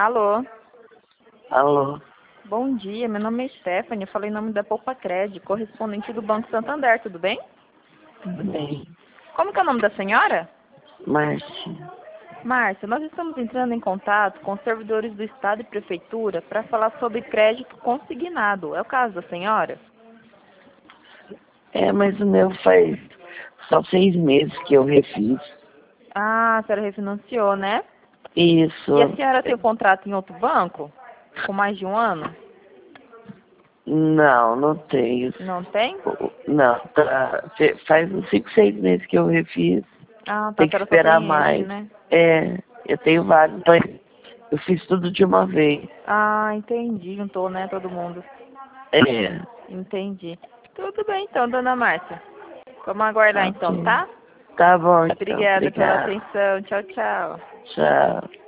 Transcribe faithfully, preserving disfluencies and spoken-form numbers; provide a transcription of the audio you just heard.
Alô, Alô, bom dia, meu nome é Stephanie, eu falei em nome da Poupa Cred, correspondente do Banco Santander, tudo bem? tudo bem? Como que é o nome da senhora? Márcia, Márcia, nós estamos entrando em contato com os servidores do Estado e Prefeitura para falar sobre crédito consignado. É o caso da senhora? é, mas o meu faz só seis meses que eu refiz. Ah, a senhora refinanciou, né? Isso, E a senhora tem o contrato em outro banco? Com mais de um ano? não, não tenho. Não tem? Não, tá, fe- faz uns cinco, seis meses que eu refiz, Ah, tá, a tem que senhora só esperar tem esse, mais. né? É, eu tenho vários, mas eu fiz tudo de uma vez. Ah, entendi, juntou, né, todo mundo. É, Entendi. Tudo bem então, dona Márcia. Vamos aguardar então, ok. tá? Tá bom, então, Obrigada pela obrigado. atenção. Tchau, tchau. Tchau.